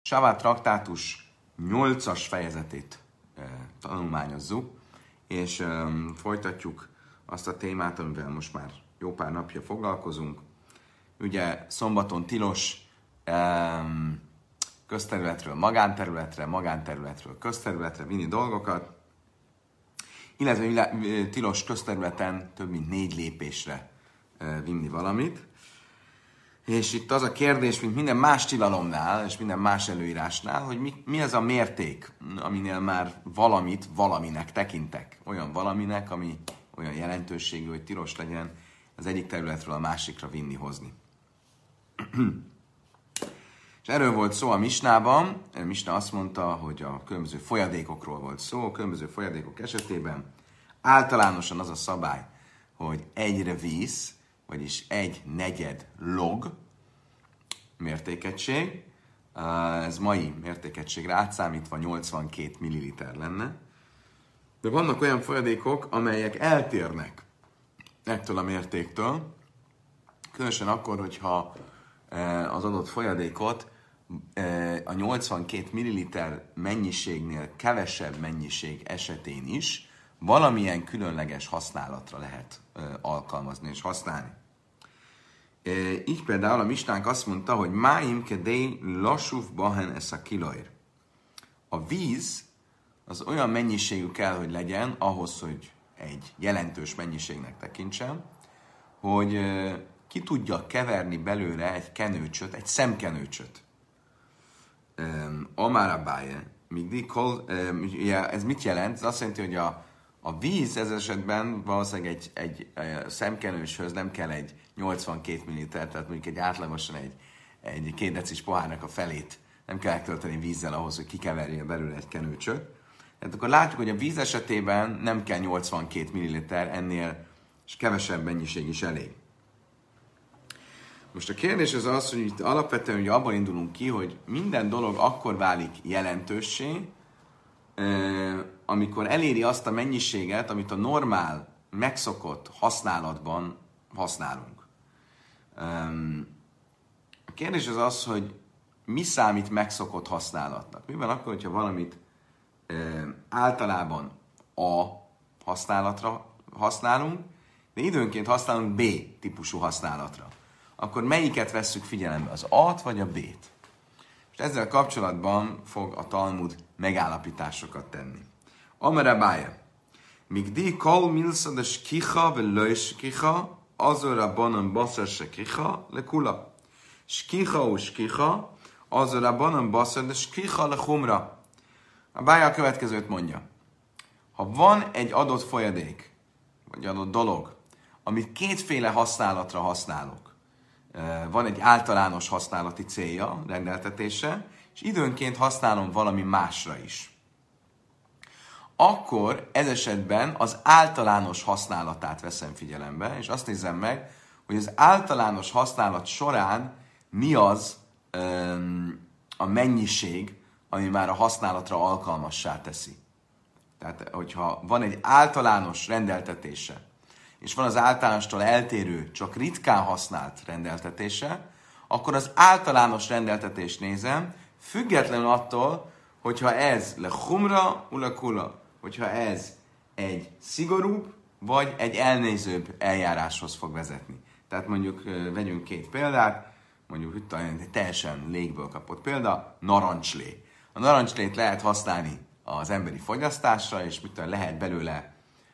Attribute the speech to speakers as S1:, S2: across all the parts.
S1: Savát traktátus 8-as fejezetét tanulmányozzuk, és folytatjuk azt a témát, amivel most már jó pár napja foglalkozunk. Ugye szombaton tilos közterületről magánterületre, magánterületről közterületre vinni dolgokat, illetve tilos közterületen több mint 4 lépésre vinni valamit. És itt az a kérdés, mint minden más tilalomnál, és minden más előírásnál, hogy mi az a mérték, aminél már valamit valaminek tekintek. Olyan valaminek, ami olyan jelentőségű, hogy tilos legyen az egyik területről a másikra vinni, hozni. És erről volt szó a Misnában. A Misna azt mondta, hogy a különböző folyadékokról volt szó. A különböző folyadékok esetében általánosan az a szabály, hogy egyre víz, vagyis 1/4 log mértékegység. Ez mai mértékegységre átszámítva 82 ml lenne. De vannak olyan folyadékok, amelyek eltérnek ettől a mértéktől, különösen akkor, hogyha az adott folyadékot a 82 ml mennyiségnél kevesebb mennyiség esetén is valamilyen különleges használatra lehet alkalmazni és használni. Így például a Misnánk azt mondta, hogy máim kedei lassúv bahen ez a kilajr. A víz az olyan mennyiségű kell, hogy legyen, ahhoz, hogy egy jelentős mennyiségnek tekintsem, hogy ki tudja keverni belőle egy kenőcsöt, egy szemkenőcsöt. Amára báje. Ez mit jelent? Ez azt jelenti, hogy a víz ez esetben valószínűleg egy szemkenőshöz nem kell egy 82 ml, tehát mondjuk egy átlagosan egy 2 decis pohárnak a felét nem kell eltölteni vízzel ahhoz, hogy kikeverje belőle egy kenőcsöt. Tehát akkor látjuk, hogy a víz esetében nem kell 82 ml, ennél és kevesebb mennyiség is elég. Most a kérdés az, hogy itt alapvetően ugye abban indulunk ki, hogy minden dolog akkor válik jelentőssé, amikor eléri azt a mennyiséget, amit a normál, megszokott használatban használunk. A kérdés az, hogy mi számít megszokott használatnak. Mi van akkor, hogyha valamit általában A használatra használunk, de időnként használunk B típusú használatra. Akkor melyiket vesszük figyelembe, az A-t vagy a B-t? És ezzel kapcsolatban fog a Talmud megállapításokat tenni. Amara bája. Migdi kol milsa de skicha ve löjs skicha, azora banan basar se skicha le kula. Skicha u skicha, azora banan basar de skicha le humra. A bája a következőt mondja. Ha van egy adott folyadék, vagy adott dolog, amit kétféle használatra használok, van egy általános használati célja, rendeltetése, és időnként használom valami másra is. Akkor ez esetben az általános használatát veszem figyelembe, és azt nézem meg, hogy az általános használat során mi az a mennyiség, ami már a használatra alkalmassá teszi. Tehát, hogyha van egy általános rendeltetése, és van az általánostól eltérő, csak ritkán használt rendeltetése, akkor az általános rendeltetést nézem, függetlenül attól, hogyha ez le humra, ula kula, hogyha ez egy szigorúbb, vagy egy elnézőbb eljáráshoz fog vezetni. Tehát mondjuk vegyünk 2 példát, mondjuk itt egy teljesen légből kapott példa, narancslé. A narancslét lehet használni az emberi fogyasztásra, és lehet belőle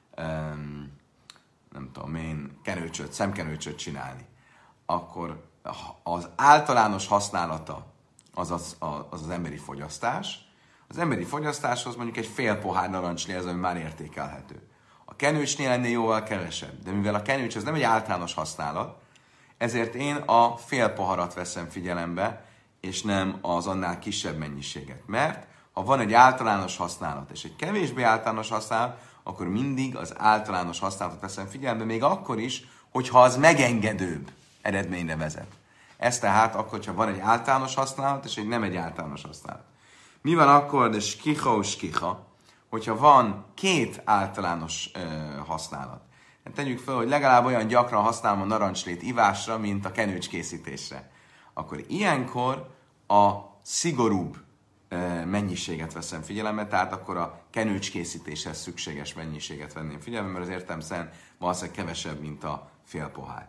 S1: nem tudom én, szemkenőcsöt csinálni. Akkor az általános használata az emberi fogyasztás. Az emberi fogyasztáshoz mondjuk egy fél pohár narancslé az, ami már értékelhető. A kenőcsnél ennél jóval kevesebb. De mivel a kenőcs az nem egy általános használat, ezért én a fél poharat veszem figyelembe, és nem az annál kisebb mennyiséget. Mert ha van egy általános használat és egy kevésbé általános használat, akkor mindig az általános használatot veszem figyelembe, még akkor is, hogyha az megengedőbb eredményre vezet. Ez tehát akkor, hogyha van egy általános használat, és egy nem egy általános használat. Mi van akkor, de skicha, hogyha van 2 általános használat? Hát tegyük fel, hogy legalább olyan gyakran használom a narancslét ivásra, mint a kenőcs készítésre. Akkor ilyenkor a szigorúbb mennyiséget veszem figyelembe, tehát akkor a kenőcskészítéshez szükséges mennyiséget venném figyelembe, mert az értelemszerűen valószínűleg kevesebb, mint a fél pohár.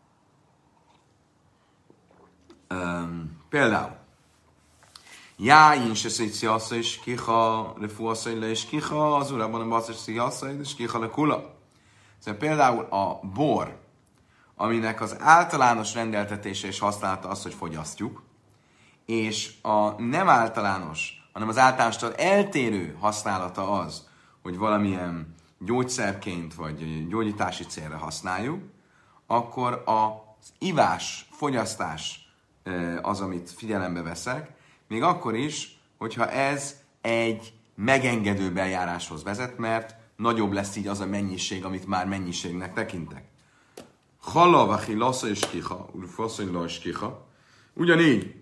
S1: Például Jáin se szétsziassza és kiha refuasszai le és kiha, az urában a basszai sziasszai és kiha le kula. Szóval például a bor, aminek az általános rendeltetése és használata az, hogy fogyasztjuk, és a nem általános, hanem az általánostól eltérő használata az, hogy valamilyen gyógyszerként vagy gyógyítási célra használjuk, akkor az ivás, fogyasztás az, amit figyelembe veszek, még akkor is, hogyha ez egy megengedő eljáráshoz vezet, mert nagyobb lesz így az a mennyiség, amit már mennyiségnek tekintek. Halavachi lasza és kiha, urfaszony la és kiha. Ugyanígy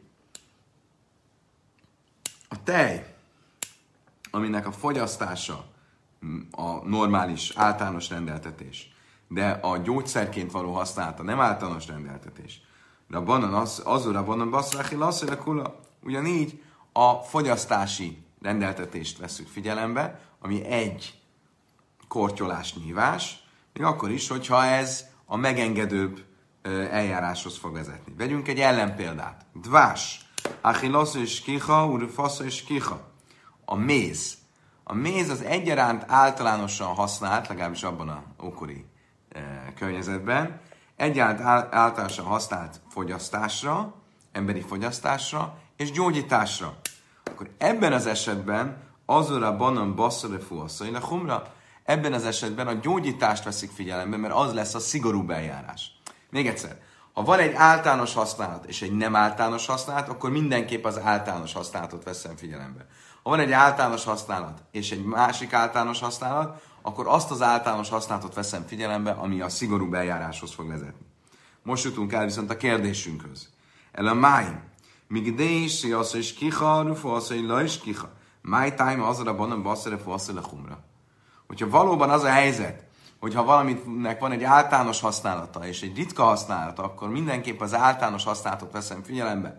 S1: a tej, aminek a fogyasztása a normális, általános rendeltetés, de a gyógyszerként való használata nem általános rendeltetés. De a banan azura banan baszráchi lasza, de kula. Ugyanígy a fogyasztási rendeltetést veszük figyelembe, ami egy kortyolás nyívás, még akkor is, hogyha ez a megengedőbb eljáráshoz fog vezetni. Vegyünk egy ellenpéldát. Dvás. Achillosz és kiha, urfasza és kiha. A méz. A méz az egyaránt általánosan használt, legalábbis abban a ókori környezetben, egyaránt általánosan használt fogyasztásra, emberi fogyasztásra és gyógyításra. Akkor ebben az esetben azura banan basszore fuasszai humra, ebben az esetben a gyógyítást veszik figyelembe, mert az lesz a szigorúbb eljárás. Még egyszer, ha van egy általános használat és egy nem általános használat, akkor mindenképp az általános használatot veszem figyelembe. Ha van egy általános használat és egy másik általános használat, akkor azt az általános használatot veszem figyelembe, ami a szigorúbb eljáráshoz fog vezetni. Most jutunk el viszont a kérdésünkhöz. El a máim. Migdés, jasz és kiha, rufasszai la és kiha. Máj tájma azra banan basszere fuasszai le humra. Hogyha valóban az a helyzet, hogyha valaminek van egy általános használata és egy ritka használata, akkor mindenképp az általános használatot veszem figyelembe.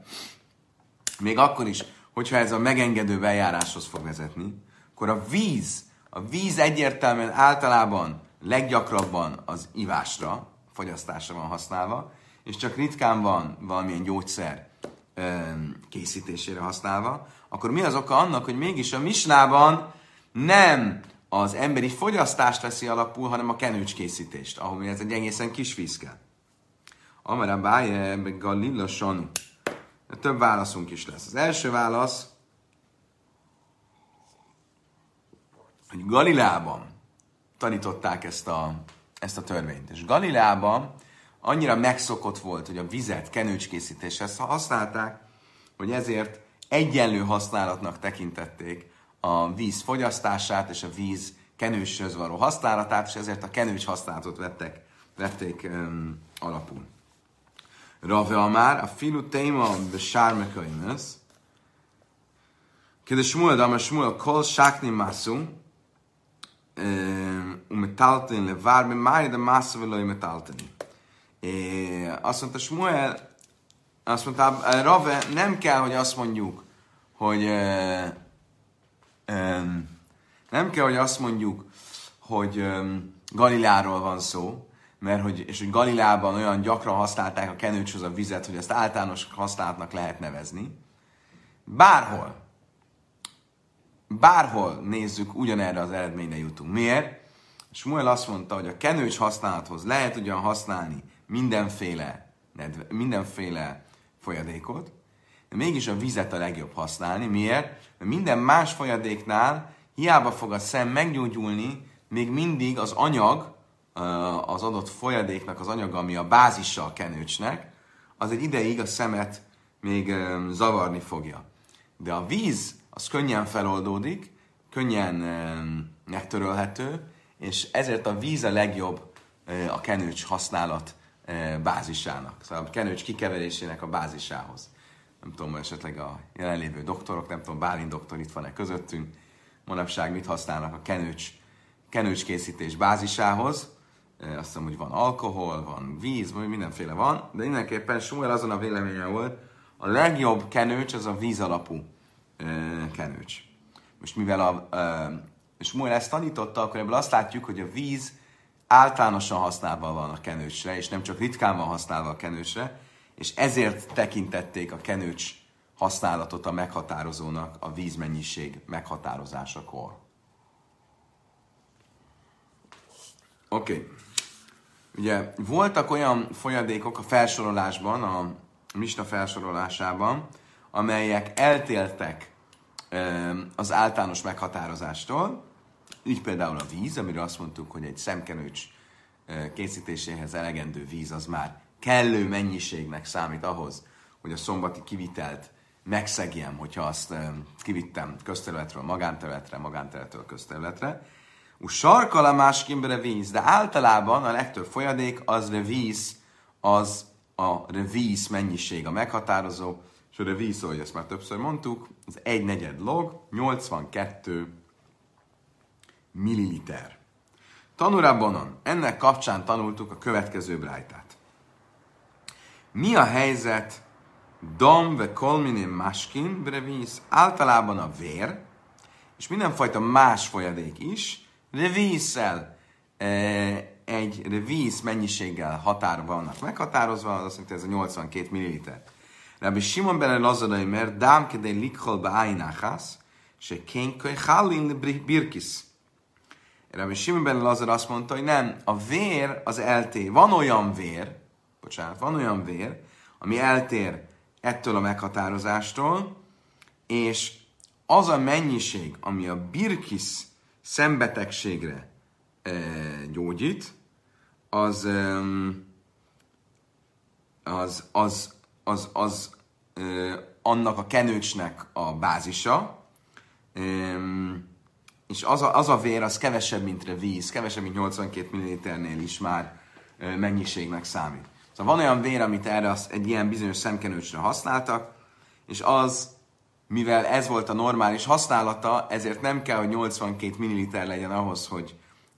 S1: Még akkor is, hogyha ez a megengedő eljáráshoz fog vezetni, akkor a víz egyértelműen általában leggyakrabban az ivásra, fogyasztásra van használva, és csak ritkán van valamilyen gyógyszer készítésére használva, akkor mi az oka annak, hogy mégis a misnában nem az emberi fogyasztást veszi alapul, hanem a kenőcskészítést, ahol ez egy egészen kis víz kell. Amara báje, meg Galila sanu. Több válaszunk is lesz. Az első válasz, hogy Galileában tanították ezt a törvényt. És Galileában annyira megszokott volt, hogy a vizet kenőcskészítéshez használták, hogy ezért egyenlő használatnak tekintették a víz fogyasztását és a víz kenőshöz való használatát, és ezért a kenőcs használatot vették alapul. Rave Amár, a filu téma be sármekaimes, de Shmuel Damar Shmuel kol sákni masszú, metaltani le várbe máj, de masszú velői metaltani. Azt mondta Shmuel, azt mondta Rave, nem kell, hogy azt mondjuk, hogy nem kell, hogy azt mondjuk, hogy Galileáról van szó, mert hogy Galileában olyan gyakran használták a kenőcshöz a vizet, hogy ezt általános használatnak lehet nevezni. Bárhol nézzük, ugyanerre az eredményre jutunk. Miért? Shmuel azt mondta, hogy a kenőcs használathoz lehet ugyan használni mindenféle folyadékot, de mégis a vizet a legjobb használni. Miért? Mert minden más folyadéknál hiába fog a szem meggyógyulni, még mindig az anyag, az adott folyadéknak az anyaga, ami a bázisa a kenőcsnek, az egy ideig a szemet még zavarni fogja. De a víz, az könnyen feloldódik, könnyen megtörölhető, és ezért a víz a legjobb a kenőcs használat bázisának. Szóval a kenőcs kikeverésének a bázisához. Nem tudom, esetleg a jelenlévő doktorok, nem tudom, Bálint doktor itt van-e közöttünk, manapság mit használnak a kenőcs készítés bázisához. Azt hiszem, hogy van alkohol, van víz, mindenféle van, de mindenképpen Shmuel azon a véleményen volt, A legjobb kenőcs az a víz alapú kenőcs. Most mivel Smuel ezt tanította, akkor ebből azt látjuk, hogy a víz általánosan használva van a kenőcsre, és nem csak ritkán van használva a kenőcsre, és ezért tekintették a kenőcs használatot a meghatározónak a vízmennyiség meghatározásakor. Oké. Ugye voltak olyan folyadékok a felsorolásban, a misna felsorolásában, amelyek eltértek az általános meghatározástól. Így például a víz, amiről azt mondtuk, hogy egy szemkenőcs készítéséhez elegendő víz az már kellő mennyiségnek számít ahhoz, hogy a szombati kivitelt megszegjem, hogyha azt kivittem közterületről magánterületre, magánterületről közterületre. Sarkala máskimbre víz, de általában a legtöbb folyadék az revíz, az a revíz mennyiség a meghatározó, és a revíz, ahogy ezt már többször mondtuk, az 1/4 log, 82 milliliter. Tanurabonon, ennek kapcsán tanultuk a következő brájtát. Mi a helyzet dom ve kolminin máskin brevíz? Általában a vér, és mindenfajta más folyadék is, revízsel egy revíz mennyiséggel vannak meghatározva, az azt mondja, ez a 82 ml. Rabbi Simon ben Lazadai mert dám kedé likhol beájnáhász, se kénköly hálin birkis. Rabbi Simon ben Lazar azt mondta, hogy nem, a vér az eltér. Van olyan vér, ami eltér ettől a meghatározástól, és az a mennyiség, ami a birkis szembetegségre gyógyít, az annak a kenőcsnek a bázisa, és az a vér, az kevesebb, mint víz, kevesebb, mint 82 ml-nél is már mennyiségnek számít. Szóval van olyan vér, amit erre egy ilyen bizonyos szemkenőcsre használtak, és az, mivel ez volt a normális használata, ezért nem kell, hogy 82 ml legyen ahhoz, hogy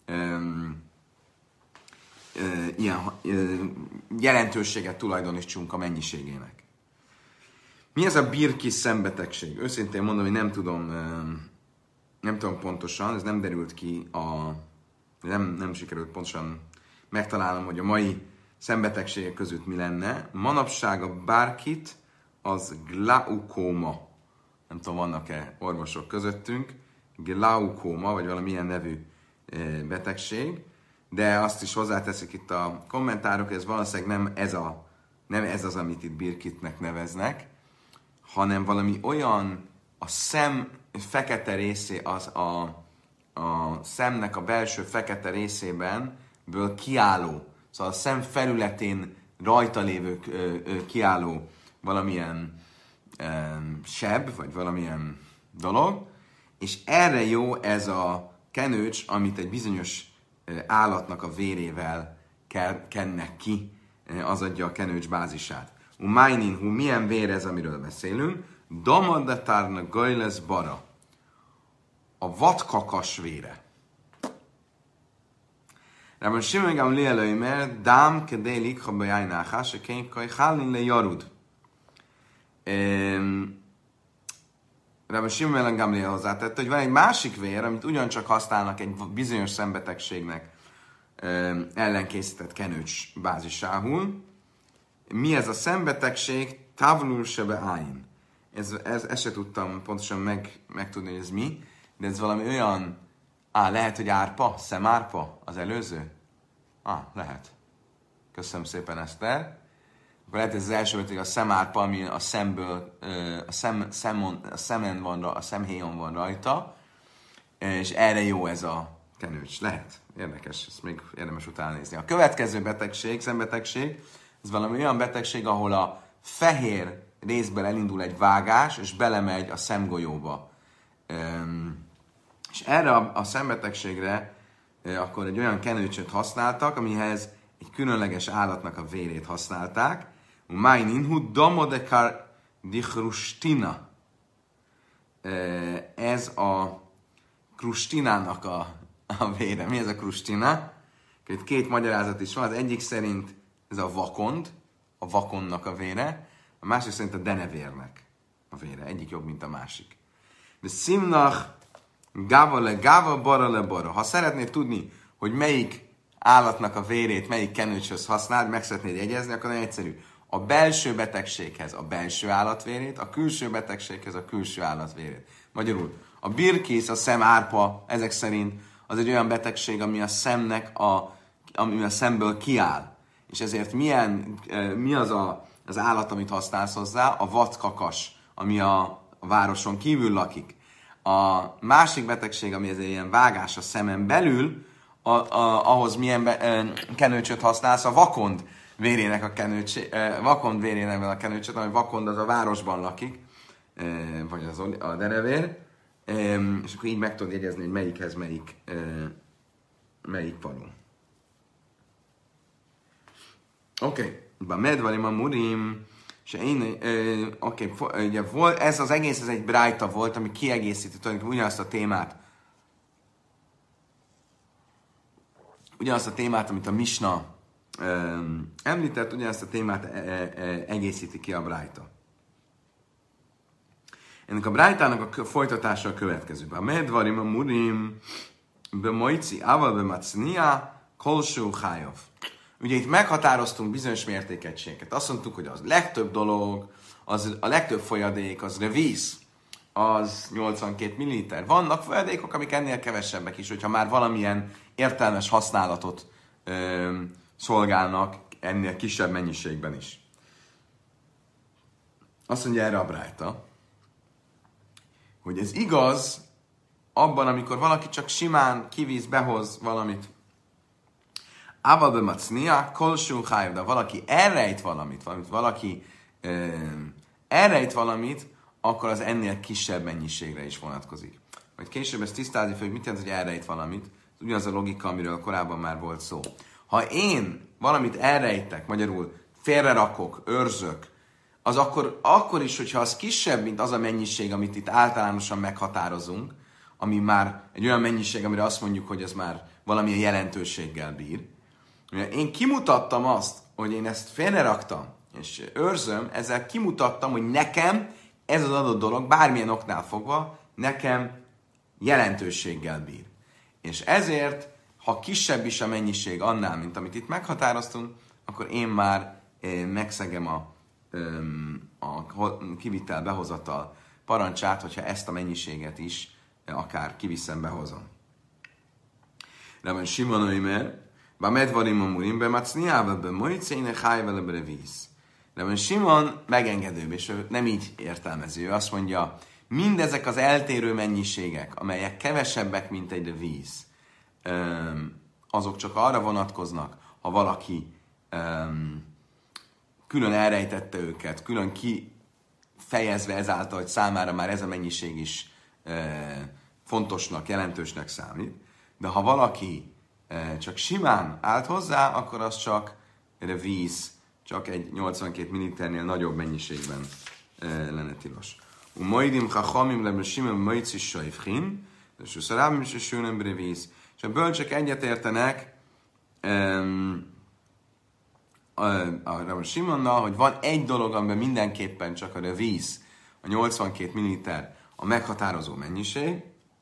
S1: ilyen jelentőséget tulajdonítsunk a mennyiségének. Mi ez a birkis szembetegség? Őszintén mondom, hogy nem tudom pontosan, ez nem derült ki, nem sikerült pontosan megtalálnom, hogy a mai szembetegségek között mi lenne. Manapság a bárkit az glaukóma. Nem tudom, vannak-e orvosok közöttünk. Glaukóma, vagy valamilyen nevű betegség. De azt is hozzáteszik itt a kommentárok, ez valószínűleg nem ez az, amit itt birkitnek neveznek, hanem valami olyan a szem fekete részé, a szemnek a belső fekete részében ből kiálló, szóval a szem felületén rajta lévő kiálló valamilyen seb, vagy valamilyen dolog, és erre jó ez a kenőcs, amit egy bizonyos állatnak a vérével kennek ki, az adja a kenőcs bázisát. Umájnin, milyen vér ez, amiről beszélünk? Damadetárna gajlesz bara. A vadkakas vére. Rában Simon Gamliel mert dám kedélik, ha bejájnáhá, se kénykaj, hálin le jarud. Rában Simon Gamliel hozzátette, hogy van egy másik vér, amit ugyancsak használnak egy bizonyos szembetegségnek ellenkészített kenőcs bázisául. Mi ez a szembetegség? Távlul se beállin. Ezt se tudtam pontosan megtudni, hogy ez mi, de ez valami olyan, lehet, hogy árpa, szemárpa az előző? Lehet. Köszönöm szépen, Eszter. Akkor lehet, ez az első volt, hogy a szemárpa, ami a szemből, a szemen van, a szemhéjon van rajta, és erre jó ez a kenőcs. Lehet. Érdekes, ezt még érdemes utána nézni. A következő szembetegség, ez valami olyan betegség, ahol a fehér részből elindul egy vágás, és belemegy a szemgolyóba. És erre a szembetegségre akkor egy olyan kenőcsöt használtak, amihez egy különleges állatnak a vérét használták. Májninhu damodekar dichrustina. Ez a krustinának a vére. Mi ez a krustina? Itt két magyarázat is van. Az egyik szerint ez a vakonnak a vére. A a másik szerint a denevérnek a vére. Egyik jobb, mint a másik. De szimnach gáva le gáva, bara le bara. Ha szeretnéd tudni, hogy melyik állatnak a vérét, melyik kenőcshöz használd, meg szeretnéd jegyezni, akkor nagyon egyszerű. A belső betegséghez a belső állatvérét, a külső betegséghez a külső állatvérét. Magyarul a birkész, a szemárpa, ezek szerint az egy olyan betegség, ami a szemnek ami a szemből kiáll. És ezért mi az állat, amit használsz hozzá? A vadkakas, ami a városon kívül lakik. A másik betegség, ami ez egy ilyen vágás a szemen belül, ahhoz milyen kenőcsöt használsz, a vakond vérének a kenőcsöt, ami vakond az a városban lakik, vagy a derevér, és akkor így meg tudod jegyezni, hogy melyikhez melyik való. Oké, medvarim a murim, és én, ugye ez az egész, ez egy brájta volt, ami kiegészíti tulajdonképpen ugyanazt a témát, amit a Misna említett, ugyanazt a témát egészíti ki a brájta. Ennek a brájtának a folytatása a következő. A medvarim a murim, be mojci, ával be macnia, kolsó chájav. Ugye itt meghatároztunk bizonyos mértékegységeket. Azt mondtuk, hogy az legtöbb dolog, a legtöbb folyadék, az revíz, az 82 ml. Vannak folyadékok, amik ennél kevesebbek is, hogyha már valamilyen értelmes használatot szolgálnak ennél kisebb mennyiségben is. Azt mondja erre a brájta, hogy ez igaz abban, amikor valaki csak simán kivíz, behoz valamit. Ával bemacnia, kolsú chájav, de valaki elrejt valamit, akkor az ennél kisebb mennyiségre is vonatkozik. Majd később ezt tisztázni fel, hogy mit jelent, hogy elrejt valamit. Ez ugyanaz a logika, amiről korábban már volt szó. Ha én valamit elrejtek, magyarul félrerakok, őrzök, az akkor is, hogyha az kisebb, mint az a mennyiség, amit itt általánosan meghatározunk, ami már egy olyan mennyiség, amire azt mondjuk, hogy ez már valamilyen jelentőséggel bír. Én kimutattam azt, hogy én ezt félreraktam, és őrzöm, ezzel kimutattam, hogy nekem ez az adott dolog, bármilyen oknál fogva, nekem jelentőséggel bír. És ezért, ha kisebb is a mennyiség annál, mint amit itt meghatároztunk, akkor én már megszegem a kivitel, behozatal parancsát, hogyha ezt a mennyiséget is akár kiviszem, behozom. Rabban Simon Oimer, medvarim a murim, bemacniába, bemojcéne, hájvele, brevíz. Rabban Simon megengedőbb, és ő nem így értelmező. Ő azt mondja, mindezek az eltérő mennyiségek, amelyek kevesebbek, mint egy víz, azok csak arra vonatkoznak, ha valaki külön elrejtette őket, külön kifejezve ezáltal, hogy számára már ez a mennyiség is fontosnak, jelentősnek számít. De ha valaki csak simán állt hozzá, akkor az csak víz, csak egy 82 ml-nél nagyobb mennyiségben lenne tilos. Umaidim chachamim lebresimem majci sajfchin, és uszarám is sőnem brevíz. És a bölcsek egyetértenek a Rabban Simonnal, hogy van egy dolog, amiben mindenképpen csak a víz, a 82 ml a meghatározó mennyiség,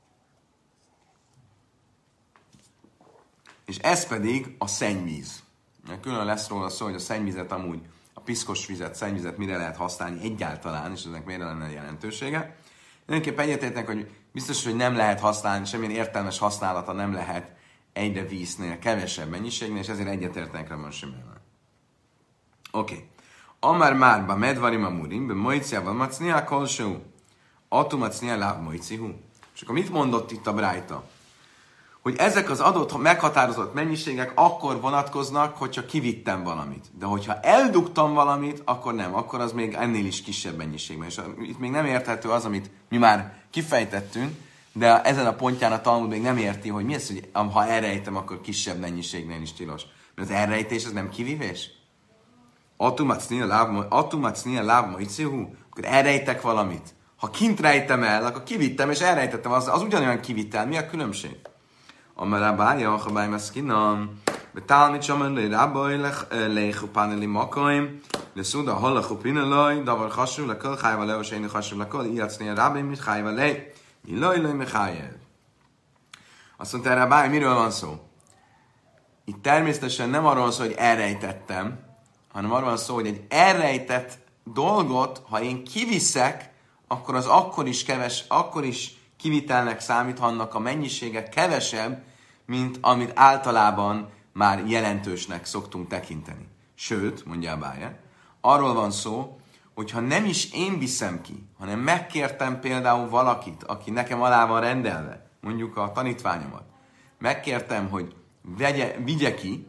S1: és ez pedig a szennyvíz. Külön lesz róla szó, hogy a szennyvizet amúgy, a piszkos vizet, szennyvizet mire lehet használni egyáltalán, és ennek miért lenne jelentősége. Mindenképpen egyetértenek, hogy biztos, hogy nem lehet használni, semmilyen értelmes használata nem lehet egyre víznél, kevesebb mennyiségnél, és ezért egyetértenek Rabban Simonnal. Oké. Amár márba medvarim a murim, be mojciával macnia kolsó, atumacnia láb mojcihu. És akkor mit mondott itt a brájta? Hogy ezek az adott meghatározott mennyiségek akkor vonatkoznak, hogyha kivittem valamit. De hogyha eldugtam valamit, akkor nem. Akkor az még ennél is kisebb mennyiségben. És itt még nem érthető az, amit mi már kifejtettünk, de ezen a pontján a Talmud még nem érti, hogy mi az, hogy ha elrejtem, akkor kisebb mennyiségnél is tilos. Mert az elrejtés az nem kivívés? Atumacnia láb mojcihu? Akkor elrejtek valamit. Ha kint rejtem el, akkor kivittem és elrejtettem, az ugyanolyan kivitel. Mi a különbség? Amarabája, ha bájmaszkinan, Betálmit sem le rabbai lechu paneli makaim, le szuda halachu pinelaj, davar hasú le kol, hájva le, oséni hasú le kol, iacni a rabbi, mit hájva le, ilaj me hájel. Azt mondta Rabbi, miről van szó? Itt természetesen nem arról van szó, hogy elrejtettem, hanem arról van szó, hogy egy elrejtett dolgot, ha én kiviszek, akkor az akkor is kivitelnek számít, ha annak a mennyisége kevesebb, mint amit általában már jelentősnek szoktunk tekinteni. Sőt, mondja Abáje, arról van szó, hogy ha nem is én viszem ki, hanem megkértem például valakit, aki nekem alá van rendelve, mondjuk a tanítványomat, megkértem, hogy vigye ki,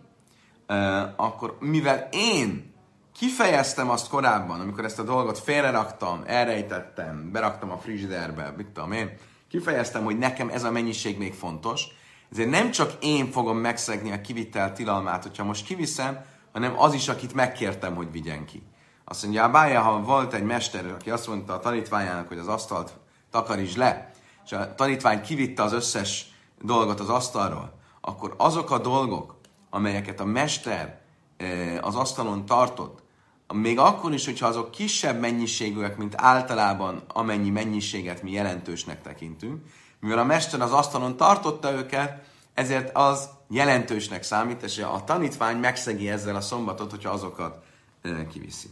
S1: akkor mivel én kifejeztem azt korábban, amikor ezt a dolgot félreraktam, elrejtettem, beraktam a frigiderbe, mit tudom én, kifejeztem, hogy nekem ez a mennyiség még fontos, ezért nem csak én fogom megszegni a kivitel tilalmát, hogyha most kiviszem, hanem az is, akit megkértem, hogy vigyen ki. Azt mondja, Abája, ha volt egy mester, aki azt mondta a tanítványának, hogy az asztalt takarítsd le, és a tanítvány kivitte az összes dolgot az asztalról, akkor azok a dolgok, amelyeket a mester az asztalon tartott, még akkor is, hogyha azok kisebb mennyiségűek, mint általában amennyi mennyiséget mi jelentősnek tekintünk, mivel a mester az asztalon tartotta őket, ezért az jelentősnek számít, és a tanítvány megszegi ezzel a szombatot, hogyha azokat kiviszi.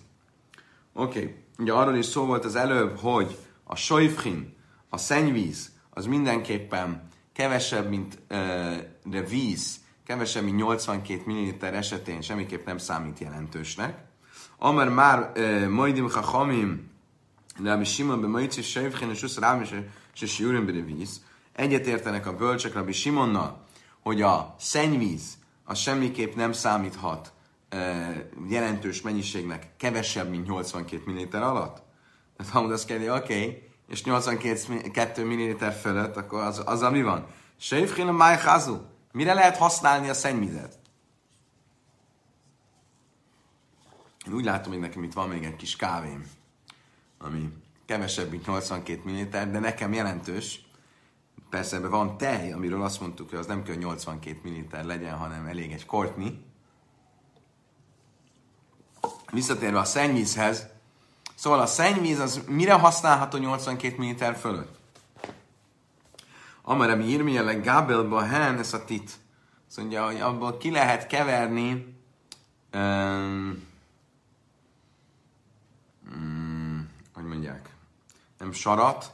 S1: Oké. Ugye arról is szó volt az előbb, hogy a sojfhin, a szennyvíz, az mindenképpen kevesebb, mint de víz, kevesebb, mint 82 ml esetén semmiképp nem számít jelentősnek. Amar már majdim chachamim, Rabbi Simon be majci sejfchen, és usz rám és siúrim be víz. Egyetértenek a bölcsek Rabbi Simonnal, hogy a szennyvíz az semmiképp nem számíthat jelentős mennyiségnek kevesebb, mint 82 ml alatt. Tehát ha azt kérdezi, oké, és 82 ml fölött, akkor az mi van? Sejfchen a májházu. Mire lehet használni a szennyvizet? Én úgy látom, hogy nekem itt van még egy kis kávém, ami kevesebb, mint 82 ml, de nekem jelentős. Persze ebben van tej, amiről azt mondtuk, hogy az nem kell 82 ml legyen, hanem elég egy kortnyi. Visszatérve a szennyvízhez, szóval a szennyvíz az mire használható 82 ml fölött? Amara mi írményelek Gábelba hen, ez a tit. Azt mondja, hogy abból ki lehet keverni hogy mondják, nem sarat,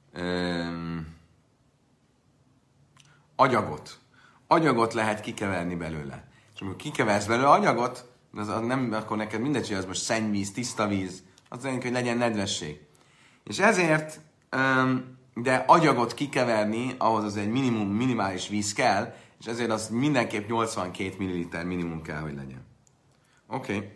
S1: agyagot. Agyagot lehet kikeverni belőle. És amikor kikeversz belőle agyagot, az nem, akkor neked mindegy, hogy az most szennyvíz, tiszta víz, az lenni, hogy legyen nedvesség. És ezért, de agyagot kikeverni, ahhoz az egy minimális víz kell, és ezért az mindenképp 82 ml minimum kell, hogy legyen. Oké.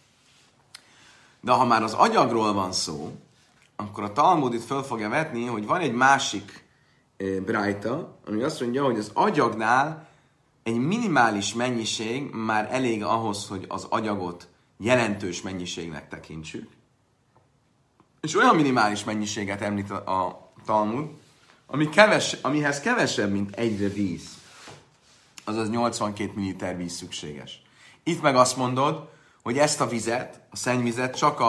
S1: De ha már az agyagról van szó, akkor a Talmud itt föl fogja vetni, hogy van egy másik brájta, ami azt mondja, hogy az agyagnál egy minimális mennyiség már elég ahhoz, hogy az agyagot jelentős mennyiségnek tekintsük. És olyan minimális mennyiséget említ a Talmud, amihez kevesebb, mint egyre víz. Azaz 82 ml víz szükséges. Itt meg azt mondod, hogy ezt a vizet, a szennyvizet csak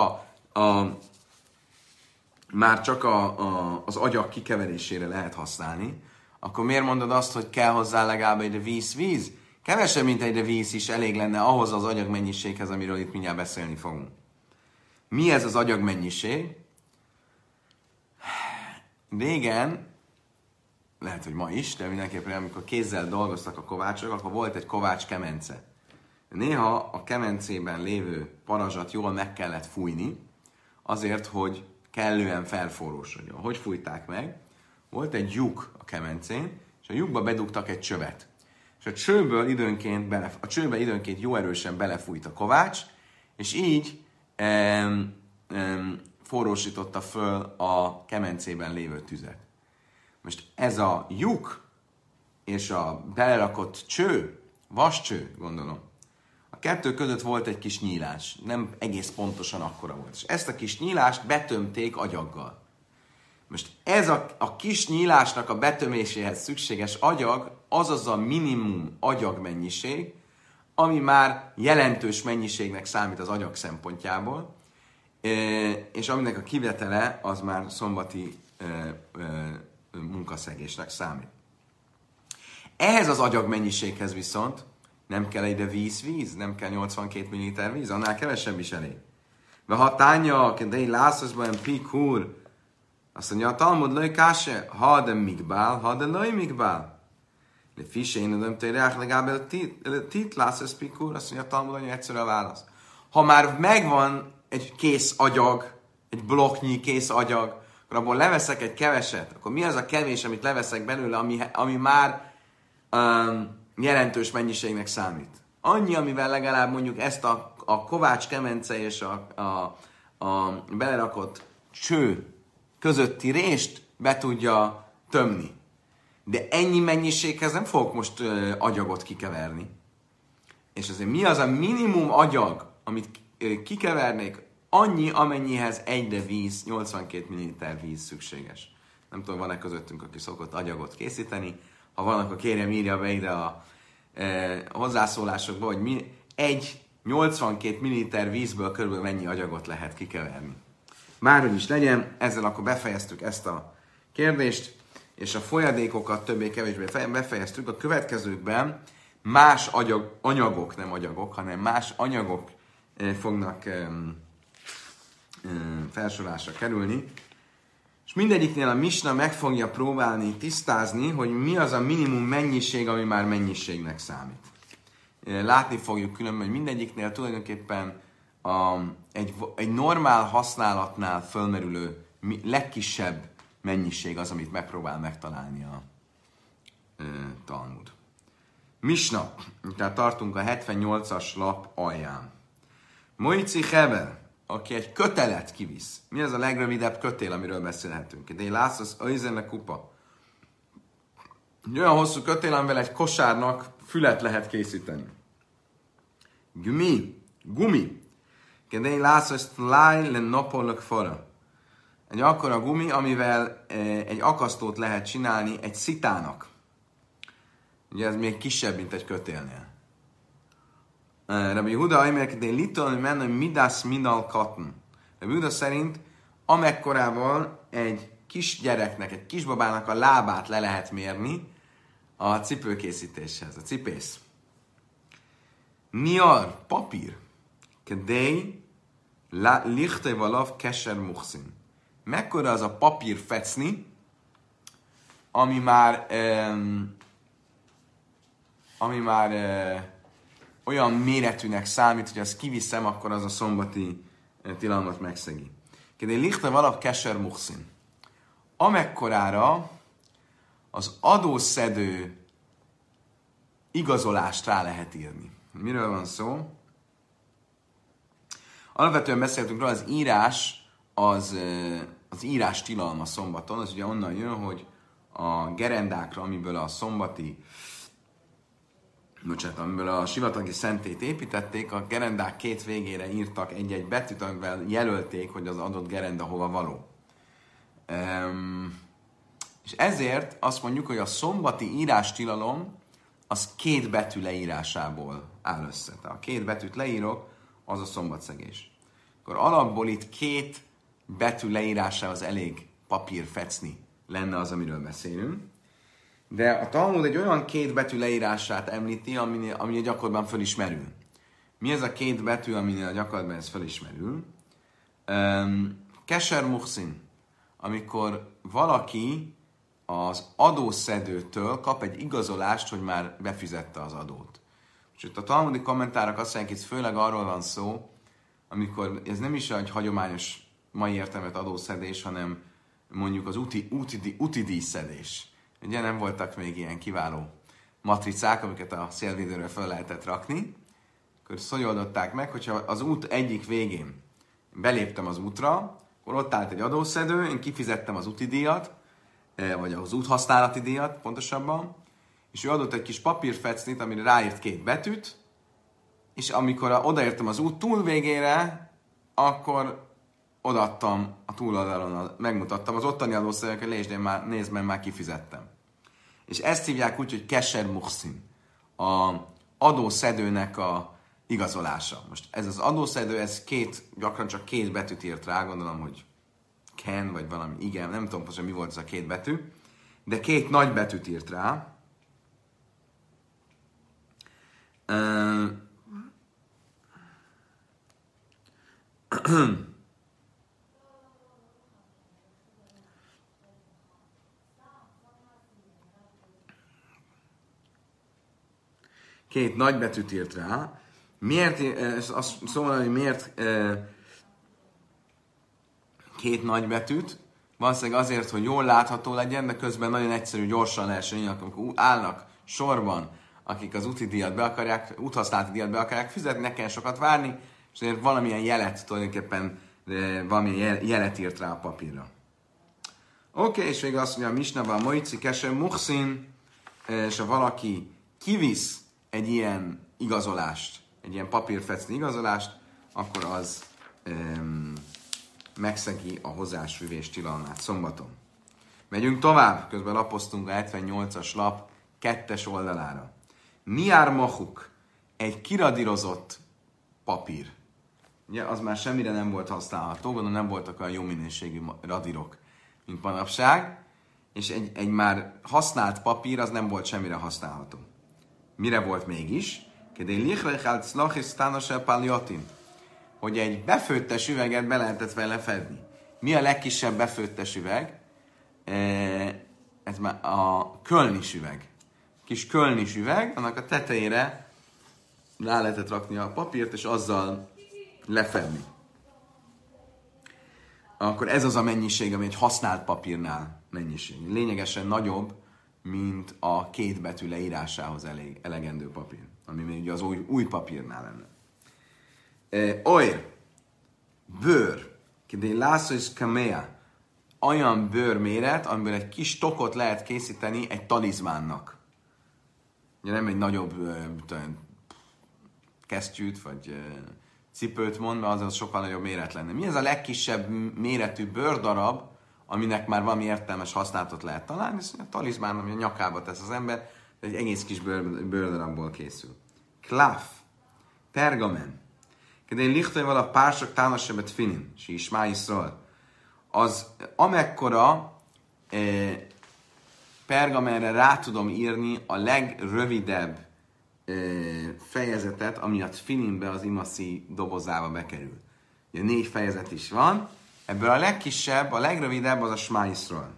S1: az agyag kikeverésére lehet használni, akkor miért mondod azt, hogy kell hozzá legalább egyre víz? Kevesebb, mint egyre víz is elég lenne ahhoz az agyagmennyiséghez, amiről itt mindjárt beszélni fogunk. Mi ez az agyagmennyiség? Régen, lehet, hogy ma is, de mindenképpen amikor kézzel dolgoztak a kovácsok, akkor volt egy kovács kemence. Néha a kemencében lévő parazsat jól meg kellett fújni, azért, hogy kellően felforrósodjon. Hogy fújták meg? Volt egy lyuk a kemencén, és a lyukba bedugtak egy csövet. És a csőbe időnként jó erősen belefújt a kovács, és így forrósította föl a kemencében lévő tüzet. Most ez a lyuk és a belerakott cső, vascső, gondolom, a kettő között volt egy kis nyílás, nem egész pontosan akkora volt. És ezt a kis nyílást betömték agyaggal. Most ez a kis nyílásnak a betöméséhez szükséges agyag, az a minimum agyagmennyiség, ami már jelentős mennyiségnek számít az agyag szempontjából, és aminek a kivetele az már szombati munkaszegésnek számít. Ehhez az agyag mennyiséghez viszont nem kell ide víz, nem kell 82 ml víz, annál kevesebb is elég. De ha tánya, kedei lászosban pikur, azt mondja, a Talmud löj káse, ha de migbál, ha de löj migbál. De fise én nem tényleg legalább tit lászos pikur, azt mondja, a Talmud anya egyszerű a válasz. Ha már megvan egy kész agyag, egy blokknyi kész agyag, akkor abból leveszek egy keveset, akkor mi az a kevés, amit leveszek belőle, ami már jelentős mennyiségnek számít? Annyi, amivel legalább mondjuk ezt a kovács kemence és a belerakott cső közötti rést be tudja tömni. De ennyi mennyiséghez nem fogok most agyagot kikeverni. És azért mi az a minimum agyag, amit kikevernék, annyi, amennyihez egyre víz, 82 ml víz szükséges. Nem tudom, van-e közöttünk, aki szokott agyagot készíteni. Ha van, akkor kérjem, írja be ide a hozzászólásokba, hogy egy 82 ml vízből körülbelül mennyi agyagot lehet kikeverni. Bárhogy is legyen, ezzel akkor befejeztük ezt a kérdést, és a folyadékokat többé-kevésbé befejeztük. A következőkben más anyagok, nem agyagok, hanem más anyagok fognak felsorolásra kerülni. És mindegyiknél a Misna meg fogja próbálni tisztázni, hogy mi az a minimum mennyiség, ami már mennyiségnek számít. Látni fogjuk különben, hogy mindegyiknél tulajdonképpen egy normál használatnál fölmerülő legkisebb mennyiség az, amit megpróbál megtalálni a Talmud. Misna, tehát tartunk a 78-as lap alján. Moici Heber, aki egy kötelet kivisz. Mi az a legrövidebb kötél, amiről beszélhetünk? De én látszasz, a kupa. Egy olyan hosszú kötél, amivel egy kosárnak fület lehet készíteni. Gumi. De én látszasz, láj le napolnak fara. Egy akkora gumi, amivel egy akasztót lehet csinálni egy szitának. Ugye ez még kisebb, mint egy kötélnél. Rabbi Huda ajmélkedé litolni menne midas minal katn. Rabbi Huda szerint amekkorával egy kisgyereknek, egy kisbabának a lábát le lehet mérni a cipőkészítéshez, a cipész. Niar, papír. Kedély lichte valav keser muhszin. Mekkora az a papír fecni, ami már olyan méretűnek számít, hogy azt kiviszem, akkor az a szombati tilalmat megszegi. Kedély lichte valav keser muhszin. Amekkorára az adószedő igazolást rá lehet írni. Miről van szó? Alapvetően beszéltünk róla, az írás, az írás tilalma szombaton, az ugye onnan jön, hogy a gerendákra, amiből a sivatagi szentét építették, a gerendák két végére írtak egy-egy betűt, amivel jelölték, hogy az adott gerenda hova való. És ezért azt mondjuk, hogy a szombati írástilalom az két betű leírásából áll össze. Tehát a két betűt leírok, az a szombatszegés. Akkor alapból itt két betű leírásához elég papír fecni lenne az, amiről beszélünk. De a Talmud egy olyan két betű leírását említi, ami a gyakorlatban fölismerül. Mi ez a két betű, aminél a gyakorlatban ez fölismerül? Keser muhszin, amikor valaki az adószedőtől kap egy igazolást, hogy már befizette az adót. És itt a talmudi kommentárok azt mondják, hogy főleg arról van szó, amikor ez nem is egy hagyományos mai értelmet adószedés, hanem mondjuk az úti díjszedés. Ugye nem voltak még ilyen kiváló matricák, amiket a szélvédőről fel lehetett rakni. Akkor szólították meg, hogyha az út egyik végén beléptem az útra, akkor ott állt egy adószedő, én kifizettem az úti díjat, vagy az úthasználati díjat pontosabban, és ő adott egy kis papírfecnit, amire ráírt két betűt, és amikor odaértem az út túlvégére, akkor odaadtam a túloldalon, megmutattam az ottani adószedőnek, hogy nézd, mert már kifizettem. És ezt hívják úgy, hogy keser muhszin. adószedőnek a igazolása. Most ez az adószedő, ez gyakran csak két betűt írt rá, gondolom, hogy Ken, vagy valami, igen, nem tudom pontosan mi volt ez a két betű, de két nagy betűt írt rá. Két nagy betűt írt rá. Miért, szóval, hogy miért két nagy betűt? Valószínűleg azért, hogy jól látható legyen, de közben nagyon egyszerű, gyorsan lehessen írni, amikor állnak sorban, akik az úthasználati díjat be akarják fizetni, ne kell sokat várni, és azért valamilyen jelet, tulajdonképpen valamilyen jelet írt rá a papírra. Oké, és végül azt mondja, a Misnában Moici Kese Muhszin, és ha valaki kivisz egy ilyen igazolást, egy ilyen papírfecni igazolást, akkor az megszegi a hozzáesülés tilalmát szombaton. Megyünk tovább, közben lapoztunk a 78-as lap 2. oldalára. Niár mahuk, egy kiradírozott papír. Ugye, az már semmire nem volt használható, gondolom nem voltak olyan jó minőségű radírok, mint manapság, és egy már használt papír, az nem volt semmire használható. Mire volt mégis? Hogy egy befőttes üveget be lehetett vele fedni. Mi a legkisebb befőttes üveg? Ez már a kölnis üveg. Kis kölnis üveg, annak a tetejére rá lehetett rakni a papírt, és azzal lefedni. Akkor ez az a mennyiség, ami egy használt papírnál mennyiség. Lényegesen nagyobb, mint a két betű leírásához elegendő papír, ami még ugye az új papírnál lenne. Bőr, kidé lászos kamea, olyan bőrméret, amiből egy kis tokot lehet készíteni egy talizmánnak. Ugye nem egy nagyobb kesztyűt, vagy cipőt mond, mert az sokkal nagyobb méret lenne. Mi ez a legkisebb méretű bőrdarab, aminek már valami értelmes használatot lehet találni, ez a talizmán, ami a nyakába tesz az ember, de egy egész kis bőrdarabból készül. Klaf, pergamen, kedén lichtajval a pársok tánasebbet finin, si ismá Iszrael. Az amekkora pergamenre rá tudom írni a legrövidebb fejezetet, ami a fininbe az imaszi dobozába bekerül. Ugye 4 fejezet is van, ebből a legkisebb, a legrövidebb az a Smá Iszrael.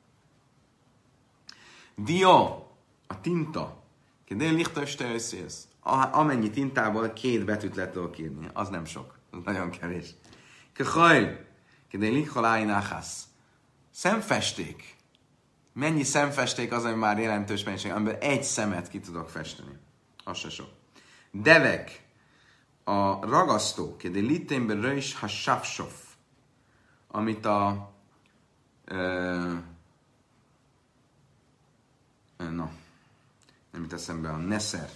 S1: Dio, a tinta, kedél lichtajstelőszélsz. Amennyi tintából 2 betűt lehet tudok írni. Az nem sok. Az nagyon kevés. Kehajl, kedél lichtalájnáhász. Szemfesték. Mennyi szemfesték az, ami már jelentős mennyiség, amiből egy szemet ki tudok festeni. Az se sok. Devek, a ragasztó, kedél liténben röjs ha safsof, amit nem jut eszembe, a neszer.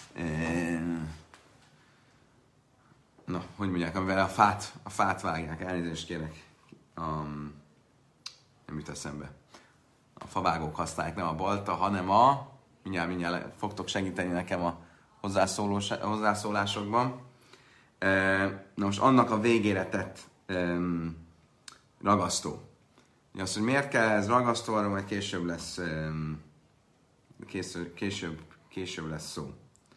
S1: Hogy mondják, amivel a fát vágják, elnézést kérek. Nem jut eszembe. A favágók használják, nem a balta, hanem mindjárt fogtok segíteni nekem a hozzászólásokban. Na most annak a végére tett ragasztó. Ugye azt, hogy miért kell ez ragasztó, arra majd később lesz később lesz szó.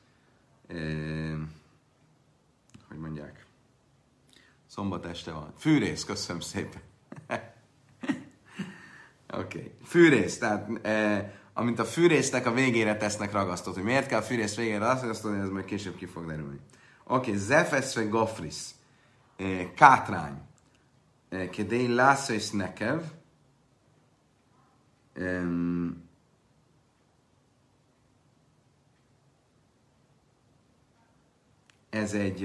S1: Hogy mondják? Szombat este van. Fűrész, köszönöm szépen. Oké. Fűrész, tehát amint a fűrésznek a végére tesznek ragasztót. Hogy miért kell a fűrész végére ragasztani, ez majd később ki fog derülni. Oké, zefeszve gofris. Kátrány. Kedély lászös nekev. Ez egy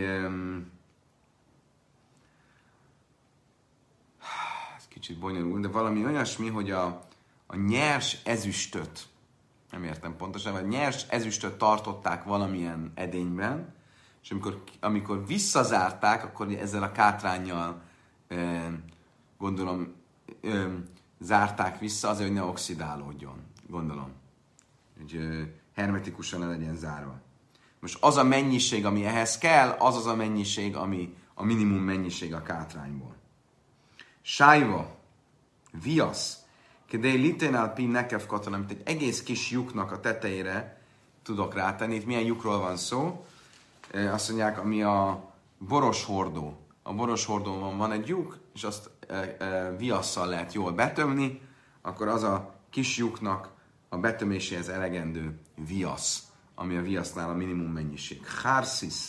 S1: ez kicsit bonyolult, de valami olyasmi, hogy a nyers ezüstöt, nem értem pontosan, vagy nyers ezüstöt tartották valamilyen edényben, és amikor visszazárták, akkor ezzel a kátránnyal gondolom zárták vissza, azért, hogy ne oxidálódjon, gondolom. Hogy hermetikusan le legyen zárva. Most az a mennyiség, ami ehhez kell, az az a mennyiség, ami a minimum mennyiség a kátrányból. Sájva, viasz, kedély liténál pi nekev katan, amit egy egész kis lyuknak a tetejére tudok rátenni. Itt milyen lyukról van szó? Azt mondják, ami a boros hordó. A boros hordóban van egy lyuk, és azt viasszal lehet jól betömni, akkor az a kis lyuknak a betöméséhez elegendő viasz, ami a viasznál a minimum mennyiség. Hárszis.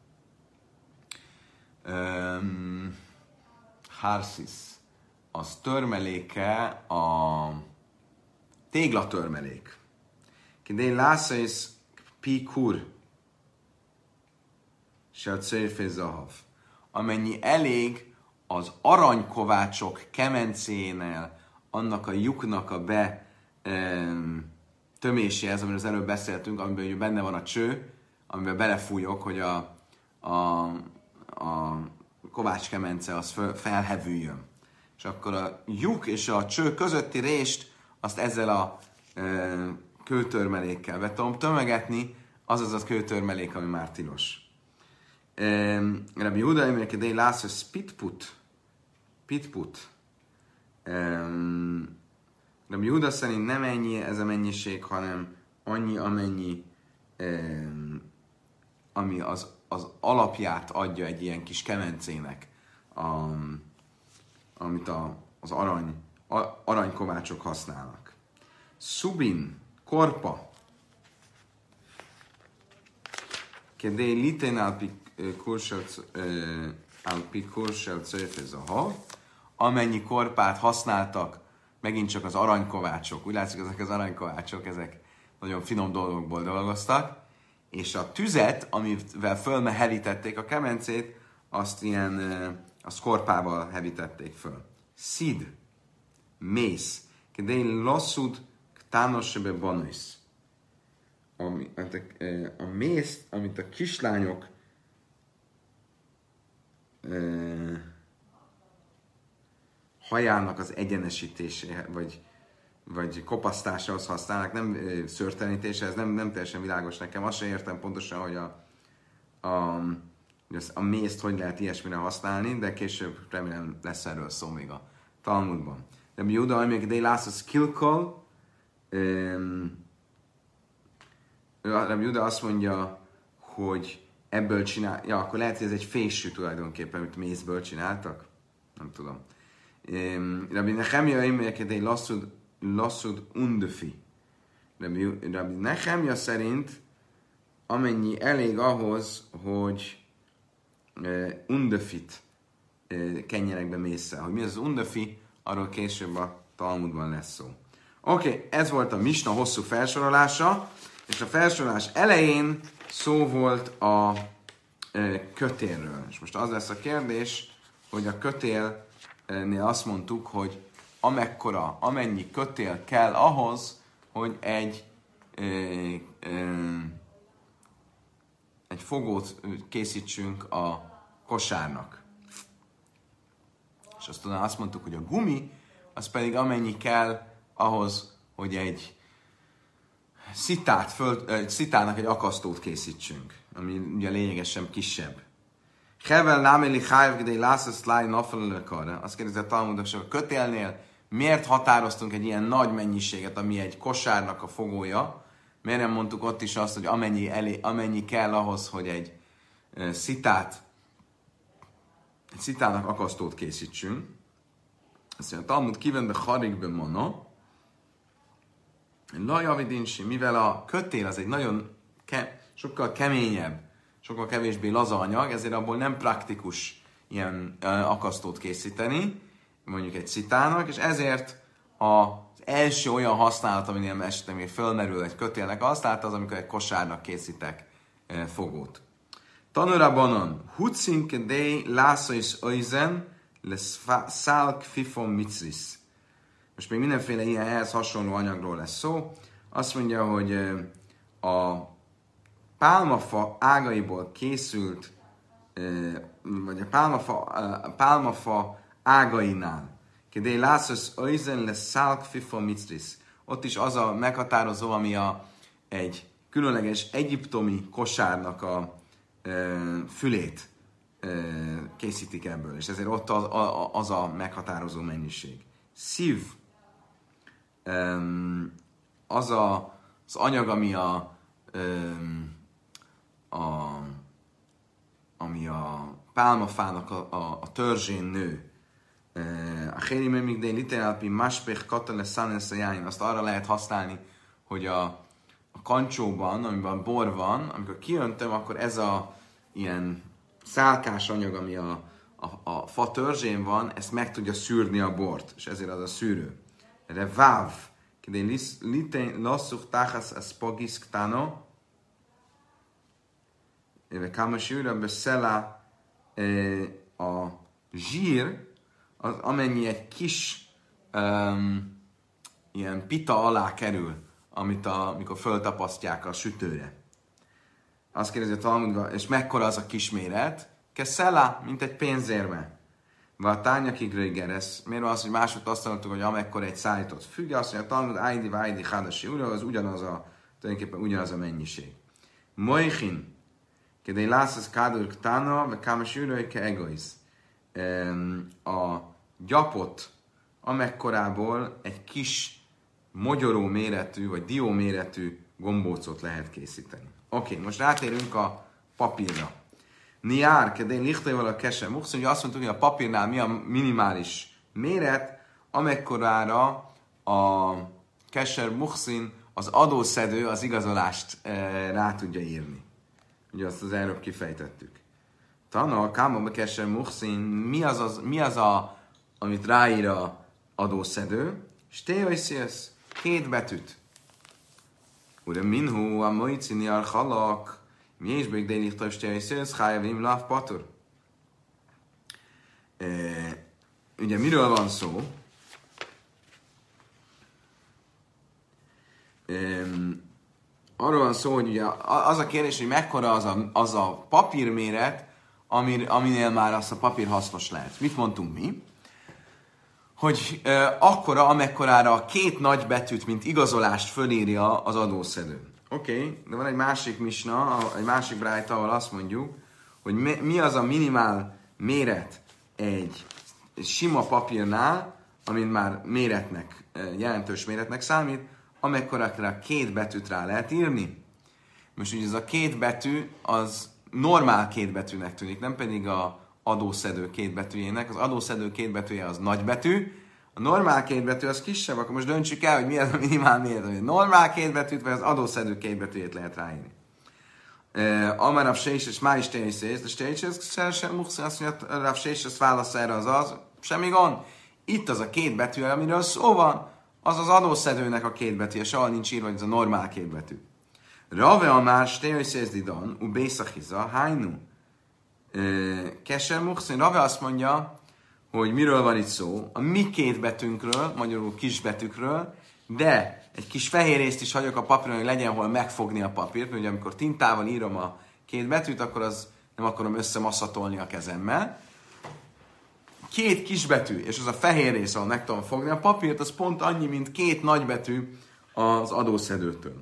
S1: Hárszis. Az törmeléke a téglatörmelék. Kidén lászais pikur se a cérfé zahav. Amennyi elég az aranykovácsok kemencénél annak a lyuknak a töméséhez, amiről az előbb beszéltünk, amiben ugye benne van a cső, amiben belefújok, hogy a kovácskemence az felhevüljön. És akkor a lyuk és a cső közötti rést azt ezzel a kőtörmelékkel be tudom tömegetni, azaz a kőtörmelék, ami már tilos. Rabbi Yehuda, amikor de lász, pitput. Rabbi Yehuda szerint nem ennyi ez a mennyiség, hanem annyi, amennyi, ami az alapját adja egy ilyen kis kemencének, amit az aranykovácsok használnak. Subin, korpa, kedély litén alpi kursel céfez a hav, amennyi korpát használtak, megint csak az aranykovácsok. Úgy látszik, ezek az aranykovácsok, ezek nagyon finom dolgokból dolgoztak, és a tüzet, amivel fölmehevítették a kemencét, azt azt korpával hevítették föl. Szid, mész, kedély lasszud, tánossebe banois. A mész, amit a kislányok hajának az egyenesítése, vagy kopasztásához használnak, nem szőrtelenítése, ez nem teljesen világos nekem. Azt sem értem pontosan, hogy a mészt hogy lehet ilyesmire használni, de később remélem lesz erről szó még a Talmudban. De mi Júda, amikor de lász a kilkol, Rabbi Yehuda azt mondja, hogy ebből csinál, akkor lehet, hogy ez egy fésű tulajdonképpen, amit mézből csináltak. Nem tudom. Rabbi Nehemia imélkedé egy lasszud undöfi. Rabbi Nehemia szerint amennyi elég ahhoz, hogy undöfit kenjenek be mészsel. Hogy mi az undöfi, arról később a Talmudban lesz szó. Oké, ez volt a misna hosszú felsorolása, és a felsorolás elején szó volt a kötélről. És most az lesz a kérdés, hogy a kötélnél azt mondtuk, hogy amennyi kötél kell ahhoz, hogy egy fogót készítsünk a kosárnak. És aztán azt mondtuk, hogy a gumi, az pedig amennyi kell ahhoz, hogy egy szitának egy akasztót készítsünk, ami ugye lényegesen kisebb. Hevel námeli hájv gidei lászesz láj nafelelőkarra. Azt kérdezi a Talmudok, a kötélnél miért határoztunk egy ilyen nagy mennyiséget, ami egy kosárnak a fogója? Miért nem mondtuk ott is azt, hogy amennyi kell ahhoz, hogy egy szitának akasztót készítsünk? Azt mondja, a Talmud kivende harikbe mana, lajavidinsi, mivel a kötél az egy nagyon sokkal keményebb, sokkal kevésbé laza anyag, ezért abból nem praktikus ilyen akasztót készíteni, mondjuk egy szitának, és ezért az első olyan használat, aminél esetleg fölmerül egy kötélnek használata, az amikor egy kosárnak készítek fogót. Tanura banan, hucin kedei lászais oizen lesz szálk fifon micris. Most még mindenféle ilyen ehhez hasonló anyagról lesz szó. Azt mondja, hogy a pálmafa ágaiból készült, vagy a pálmafa ágainál, kedély lászos oizen lesz szálk fifon micris. Ott is az a meghatározó, ami egy különleges egyiptomi kosárnak a fülét készítik ebből, és ezért ott az a meghatározó mennyiség. Szív, az anyag, ami a pálmafának a törzsén nő. A héri még de literálpi máspék katale szánenszajáin, azt arra lehet használni, hogy a kancsóban, amiben bor van, amikor kiöntöm, akkor ez a ilyen szálkás anyag, ami a fa törzsén van, ezt meg tudja szűrni a bort, és ezért az a szűrő. Reváv, kedén lasszuk táhász a spagiszktano, éve kámasűrön beszélá a zsír, az amennyi egy kis ilyen pita alá kerül, amikor föltapasztják a sütőre. Azt kérdezi a Talmudban, és mekkora az a kisméret? Keszela, mint egy pénzérme. Vagy a tányakig geresz. Miért van az, hogy mások azt mondtuk, hogy amekkora egy szállított függ, azt mondja, a Talmud, ájdi, vájdi, hádasi, ura, az tulajdonképpen ugyanaz a mennyiség. Moichin, kedé lász kádőr tána, vagy kámas űrői ke egoisz. A gyapot, amekkorából egy kis mogyoró méretű, vagy dió méretű gombócot lehet készíteni. Oké, most rátérünk a papírra. Niár, kedén lichtajval a kese muxz, ugye azt mondtuk, hogy a papírnál mi a minimális méret, amekkorára a keser muxin, az adószedő az igazolást rá tudja írni. Ugye azt az előbb kifejtettük. Tana, a kámba keser muxin, mi az amit ráír a adószedő? Stéhajszélsz, 2 betűt. Ure minhu, a mojcini halak, mi is még délichtaj stéhajszélsz, hájavim láv patur. Ugye miről van szó? Arról van szó, hogy ugye az a kérdés, hogy mekkora az a papírméret, aminél már az a papír hasznos lehet. Mit mondtunk mi? Hogy akkora, amekkorára a 2 nagy betűt, mint igazolást fölírja az adószedő. Oké, de van egy másik misna, egy másik brájta, ahol azt mondjuk, hogy mi az a minimál méret egy sima papírnál, amin már méretnek, jelentős méretnek számít, amekkorára 2 betűt rá lehet írni. Most ugye ez a 2 betű, az normál 2 betűnek tűnik, nem pedig a adószedő 2 betűjének. Az adószedő 2 betűje az nagy betű, a normál 2 betű az kisebb, akkor most döntsük el, hogy mi az a minimál méret, hogy a normál 2 betűt, vagy az adószedő 2 betűjét lehet ráírni. Amár Rav Seises má is tényleg a Seises sem muxi, azt mondja, Rav Seises válasz erre az, semmi gond. Itt az a 2 betű, amiről szó van, az az adószedőnek a 2 betűje, soha nincs írva, hogy ez a normál 2 betű. Rave a más tényleg didan, u beisachiza, hájnu. Keser muxin, Rave azt mondja, hogy miről van itt szó, a mi 2 betűnkről, magyarul kisbetűkről, de egy kis fehér részt is hagyok a papíron, hogy legyen hol megfogni a papírt, mert ugye amikor tintával írom a 2 betűt, akkor az nem akarom összemaszatolni a kezemmel. 2 kisbetű, és az a fehér rész, ahol meg tudom fogni a papírt, az pont annyi, mint 2 nagybetű az adószedőtől.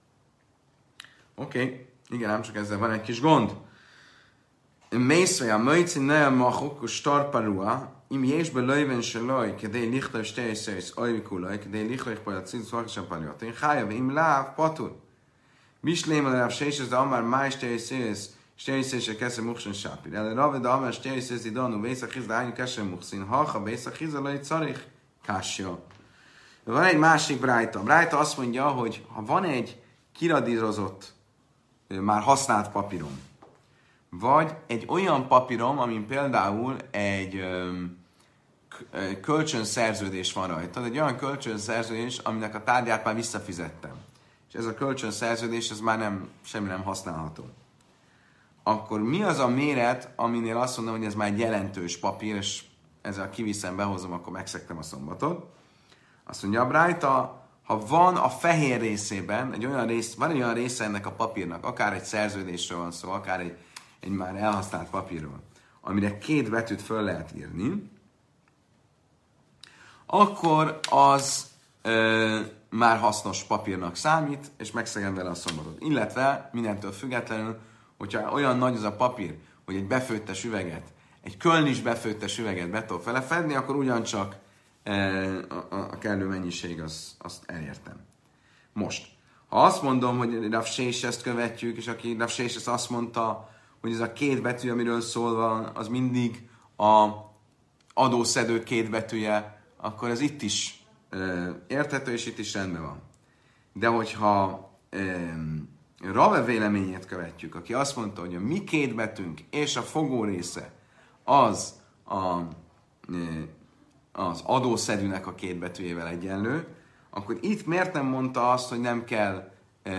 S1: Oké, igen, ám csak ezzel van egy kis gond. Mészve a möjci ne a machuk starparua, im jésbe löjven se loj, kedé lichta stészész ajvikulaj, kedé lichta pajacid szaksaparjat. Én hájav, im láv, patur. Bisléma ráv sésez, de amár máj stészész, stészése kesse muxin sápir. Ele rave, de amár stészész idanu, vészachiz, de ányi kesse muxin. Ha vészachiz, alaj carich, kásja. Van egy másik brájta. A brájta azt mondja, hogy ha van egy kiradírozott, már használt papírom, vagy egy olyan papírom, amin például egy kölcsönszerződés van rajta, egy olyan kölcsönszerződés, aminek a tárgyát már visszafizettem. És ez a kölcsönszerződés, ez már semmi nem használható. Akkor mi az a méret, aminél azt mondom, hogy ez már egy jelentős papír, és ezzel kiviszem, behozom, akkor megszegtem a szombatot. Azt mondja a brájta, ha van a fehér részében, van egy olyan része ennek a papírnak, akár egy szerződésről van szó, akár egy már elhasznált papírról, amire 2 betűt föl lehet írni, akkor az már hasznos papírnak számít, és megszegem vele a szombatot. Illetve mindentől függetlenül, hogyha olyan nagy az a papír, hogy egy befőttes üveget, egy kölnis befőttes üveget be tudok vele fedni, akkor ugyancsak a kellő mennyiség azt elértem. Most, ha azt mondom, hogy Rav Shéshet követjük, és aki Rav Shéshet azt mondta, hogy ez a két betű, amiről szól van, az mindig a adószedő két betűje, akkor ez itt is érthető, és itt is rendben van. De hogyha Rave véleményét követjük, aki azt mondta, hogy a mi két betűnk és a fogó része az az adószedőnek a két betűjével egyenlő, akkor itt miért nem mondta azt, hogy nem kell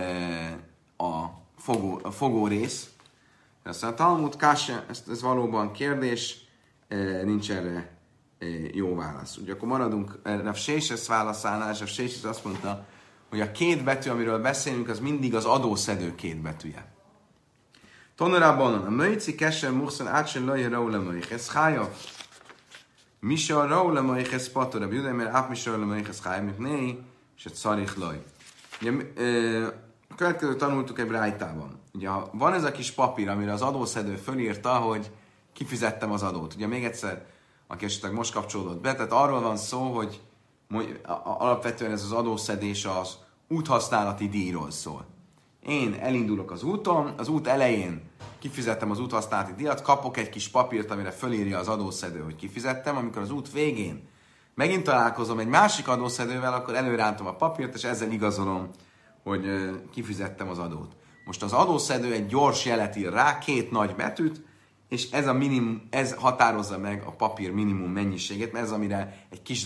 S1: a fogó rész? Aztán a Talmud Kásja, ez valóban kérdés, nincs erre jó válasz. Ugye akkor maradunk Rav Shéshet válaszánál, és Rav Shéshet azt mondta, hogy a két betű, amiről beszélünk, az mindig az adószedő két betűje. Tonorában a möjci keser muxan átsen lajja raula möjjhez hájav. Misa raula möjjhez pator, a bjudai, mert át misa raula möjjhez hájav, mint néj, és egy szarich laj. Ugye, a következő tanultuk egy brájtában. Ugye van ez a kis papír, amire az adószedő fölírta, hogy kifizettem az adót. Ugye még egyszer, aki esetleg most kapcsolódott be, tehát arról van szó, hogy alapvetően ez az adószedés az úthasználati díjról szól. Én elindulok az úton, az út elején kifizettem az úthasználati díjat, kapok egy kis papírt, amire fölírja az adószedő, hogy kifizettem, amikor az út végén megint találkozom egy másik adószedővel, akkor előrántom a papírt, és ezzel igazolom, hogy kifizettem az adót. Most az adószedő egy gyors jelet ír rá, két nagy betűt, és ez határozza meg a papír minimum mennyiségét, mert ez amire egy kis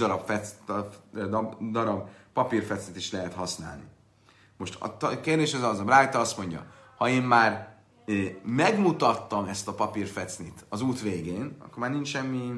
S1: darab papírfecet is lehet használni. Most a kérdés az a Brájta azt mondja, ha én már megmutattam ezt a papírfecnit az út végén, akkor már nincs semmi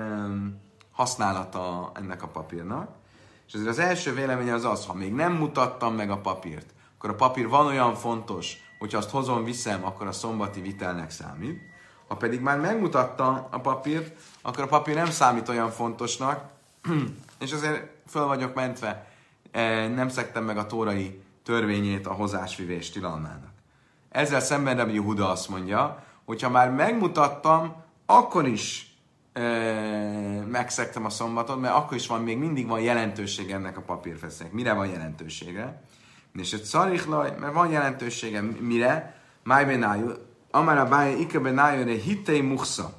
S1: használata ennek a papírnak. És ezért az első véleménye az, ha még nem mutattam meg a papírt, akkor a papír van olyan fontos, hogyha azt hozom, viszem, akkor a szombati vitelnek számít. Ha pedig már megmutattam a papírt, akkor a papír nem számít olyan fontosnak, és azért föl vagyok mentve, nem szegtem meg a tórai törvényét a hozásvivés tilalmának. Ezzel szemben Rabbi Yehuda azt mondja, hogy ha már megmutattam, akkor is megszegtem a szombatot, mert akkor is még mindig van jelentősége ennek a papírfesznek. Mire van jelentősége? És egy szarichlaj, mert van jelentősége mire? Máj benájú, amara bája ike benájú, de hittei muxa.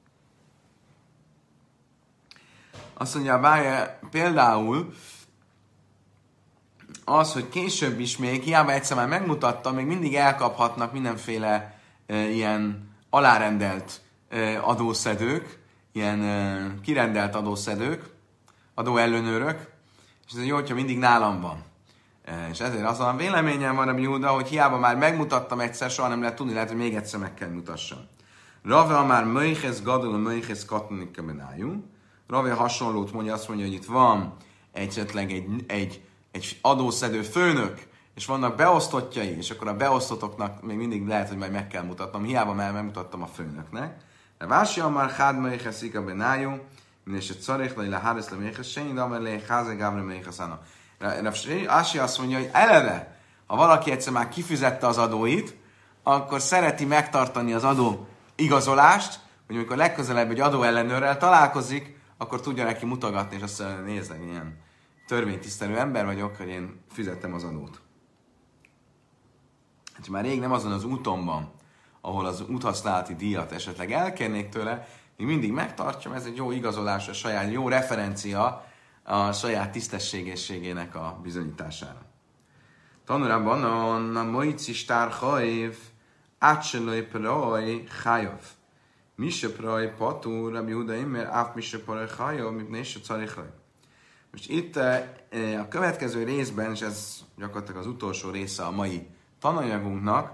S1: Azt mondja a bája például az, hogy később is még, hiába egyszer már megmutattam, még mindig elkaphatnak mindenféle ilyen alárendelt adószedők, ilyen kirendelt adószedők, adóellenőrök, és ez jó, hogyha mindig nálam van. És ezért az a véleményem van, Rabbi Yehuda, hogy hiába már megmutattam egyszer, soha nem lehet tudni, lehet, hogy még egyszer meg kell mutassam. Rave már möjhez gadol, a möjhez katonika benájú. Rave hasonlót mondja, azt mondja, hogy itt van esetleg egy adószedő főnök, és vannak beosztottjai, és akkor a beosztottoknak még mindig lehet, hogy majd meg kell mutatnom, hiába már megmutattam a főnöknek. De vásia már hád möjhez ika benájú, és egy szarich le hádesz le möjhez sényi, de amely le házegábre möjhez ána. Ási azt mondja, hogy eleve, ha valaki egyszer már kifizetте az adóit, akkor szereti megtartani az adó igazolást, hogy amikor legközelebb egy adóellenőrrel találkozik, akkor tudja neki mutogatni, és azt mondja, nézd, ilyen törvénytisztelő ember vagyok, hogy én fizettem az adót. Hát már rég nem azon az úton van, ahol az úthasználati díjat esetleg elkérnék tőle, még mindig megtartjam, ez egy jó igazolás, a saját jó referencia a saját tisztességességének a bizonyítására. Tanulában a moici stárhajv átselői praj hájav. Mise praj patúr, Rabbi Yehuda immer áf mise praj hájav, mint nézse carichraj. Most itt a következő részben, és ez gyakorlatilag az utolsó része a mai tananyagunknak,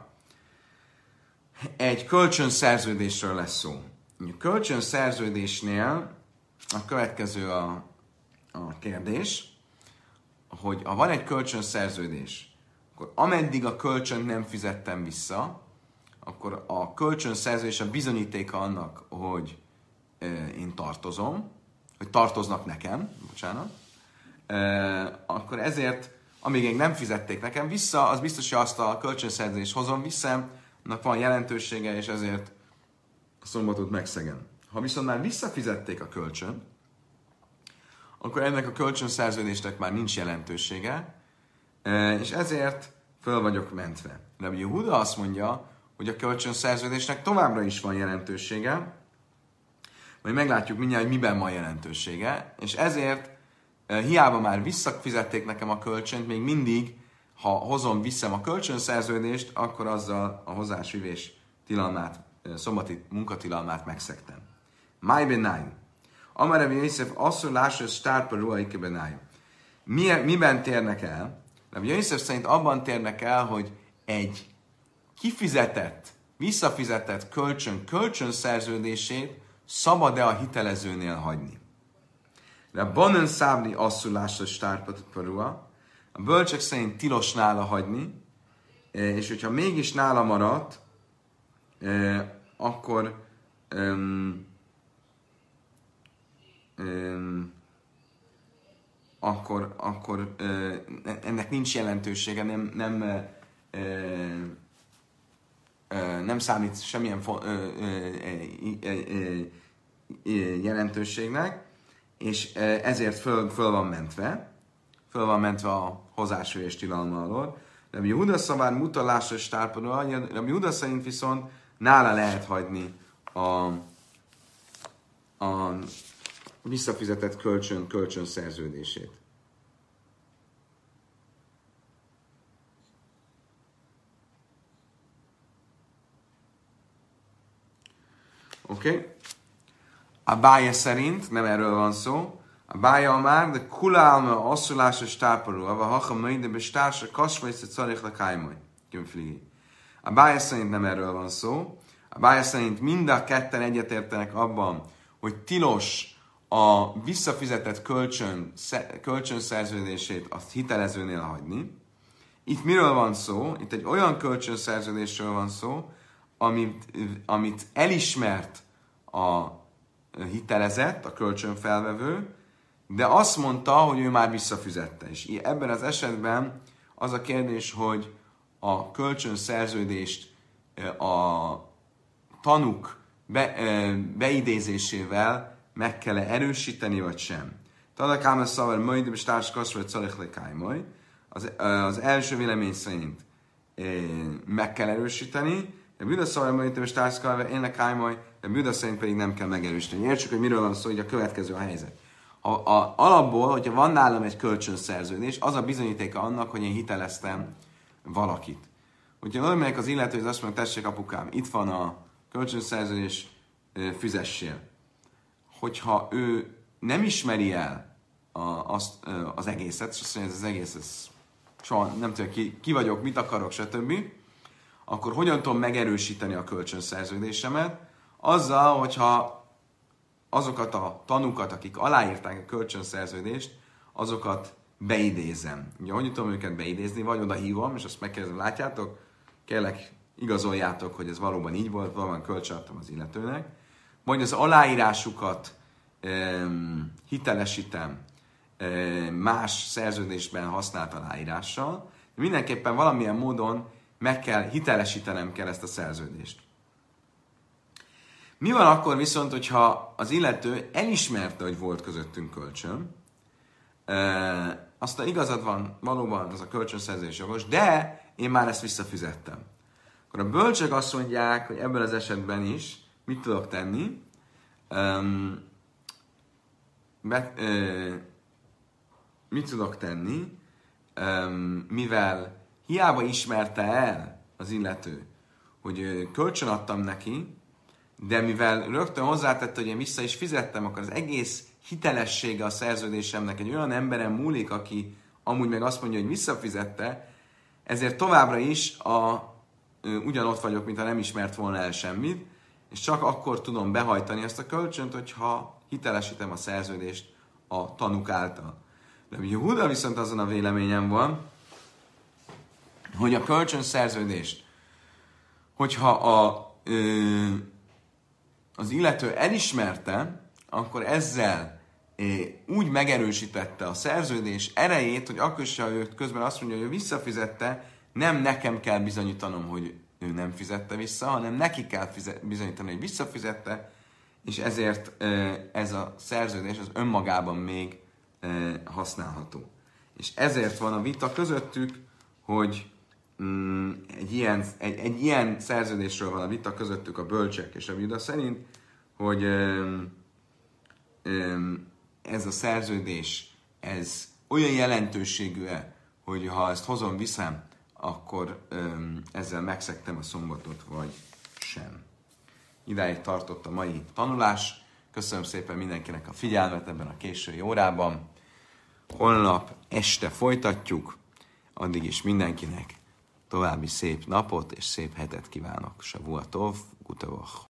S1: egy kölcsönszerződésről lesz szó. A kölcsönszerződésnél a következő a kérdés, hogy ha van egy kölcsönszerződés, akkor ameddig a kölcsönt nem fizettem vissza, akkor a kölcsönszerződés a bizonyítéka annak, hogy én tartozom, hogy tartoznak nekem, bocsánat, akkor ezért amíg még nem fizették nekem vissza, az biztos, hogy azt a kölcsönszerződést hozom vissza, annak van jelentősége, és ezért a szombatot megszegem. Ha viszont már visszafizették a kölcsön, akkor ennek a kölcsönszerződésnek már nincs jelentősége, és ezért föl vagyok mentve. Rabbi Yehuda azt mondja, hogy a kölcsönszerződésnek továbbra is van jelentősége, majd meglátjuk mindjárt, hogy miben van jelentősége, és ezért hiába már visszafizették nekem a kölcsönt, még mindig, ha hozom vissza a kölcsönszerződést, akkor azzal a hozásvivés tilalmát, szombati munkatilalmát megszegtem. Máj benájú. Amarabi Yosef asszor lássa stárpa ruhaike benájú. Miben térnek el? Rabbi Yosef szerint abban térnek el, hogy egy kifizetett, visszafizetett kölcsönszerződését szabad-e a hitelezőnél hagyni. Rabbanan szábli asszor lássa stárpa ruha. A bölcsek szerint tilos nála hagyni, és hogyha mégis nála maradt, akkor ennek nincs jelentősége, nem számít semmilyen jelentőségnek, és ezért föl van mentve a hozásvívés tilalma alól. Rabbi Yehuda szavár mutalásra stárpadó, Rabbi Yehuda szerint viszont nála lehet hagyni a visszafizetett kölcsön szerződését. Oké. A bája szerint, nem erről van szó, a bája már, de kulálma asszulása stáparul, ava hacha möjde bestársa kasvajsz a carich lakájmaj. A bája szerint nem erről van szó. A bája szerint mind a ketten egyetértenek abban, hogy tilos a visszafizetett kölcsönszerződését a hitelezőnél hagyni. Itt miről van szó? Itt egy olyan kölcsönszerződésről van szó, amit elismert a hitelezett, a kölcsönfelvevő, de azt mondta, hogy ő már visszafizette. És ebben az esetben az a kérdés, hogy a kölcsönszerződést a tanúk beidézésével meg kell erősíteni, vagy sem. Tadakámel szavar majd, és társakas vagy szaleklekájmaj. Az első vélemény szerint meg kell erősíteni, de Buda szavar majd, és társakas én lekájmaj, de Buda szerint pedig nem kell megerősíteni. Értsük, hogy miről van szó, hogy a következő a helyzet. Alapból, hogyha van nálam egy kölcsönszerződés, az a bizonyítéka annak, hogy én hiteleztem valakit. Hogyha oda megyek az illető, hogy azt mondja, tessék apukám, itt van a kölcsönszerződés, fizessél. Hogyha ő nem ismeri el az egészet, és azt mondja, ez az egész, ez soha nem tudom, ki vagyok, mit akarok, stb., akkor hogyan tudom megerősíteni a kölcsönszerződésemet? Azzal, hogyha azokat a tanúkat, akik aláírták a kölcsönszerződést, azokat beidézem. Ugye, hogy tudom őket beidézni? Vagy oda hívom, és azt megkérdezem, látjátok? Kérlek, igazoljátok, hogy ez valóban így volt, valóban kölcsönadtam az illetőnek. Vagy az aláírásukat hitelesítem más szerződésben használt aláírással. Mindenképpen valamilyen módon hitelesítenem kell ezt a szerződést. Mi van akkor viszont, hogyha az illető elismerte, hogy volt közöttünk kölcsön, aztán igazad van, valóban az a kölcsönszerződés jogos, de én már ezt visszafizettem. Akkor a bölcsek azt mondják, hogy ebben az esetben is mit tudok tenni? Mit tudok tenni? Mivel hiába ismerte el az illető, hogy kölcsön adtam neki, de mivel rögtön hozzátette, hogy én vissza is fizettem, akkor az egész hitelessége a szerződésemnek egy olyan emberen múlik, aki amúgy meg azt mondja, hogy visszafizette, ezért továbbra is ugyanott vagyok, mintha nem ismert volna el semmit, és csak akkor tudom behajtani ezt a kölcsönt, hogyha hitelesítem a szerződést a tanúk által. De Yehuda viszont azon a véleményem van, hogy a kölcsönszerződést, hogyha az illető elismerte, akkor ezzel úgy megerősítette a szerződés erejét, hogy akkor is, ha őt közben azt mondja, hogy ő visszafizette, nem nekem kell bizonyítanom, hogy ő nem fizette vissza, hanem neki kell bizonyítani, hogy visszafizette, és ezért ez a szerződés az önmagában még használható. És ezért van a vita közöttük, hogy egy ilyen szerződésről van a vita közöttük a bölcsek és a vida szerint, hogy ez a szerződés, ez olyan jelentőségű-e, hogy ha ezt hozom, viszem, akkor ezzel megszegtem a szombatot, vagy sem. Idáig tartott a mai tanulás. Köszönöm szépen mindenkinek a figyelmet ebben a késői órában. Holnap este folytatjuk. Addig is mindenkinek további szép napot és szép hetet kívánok. Savua tov, gutavach.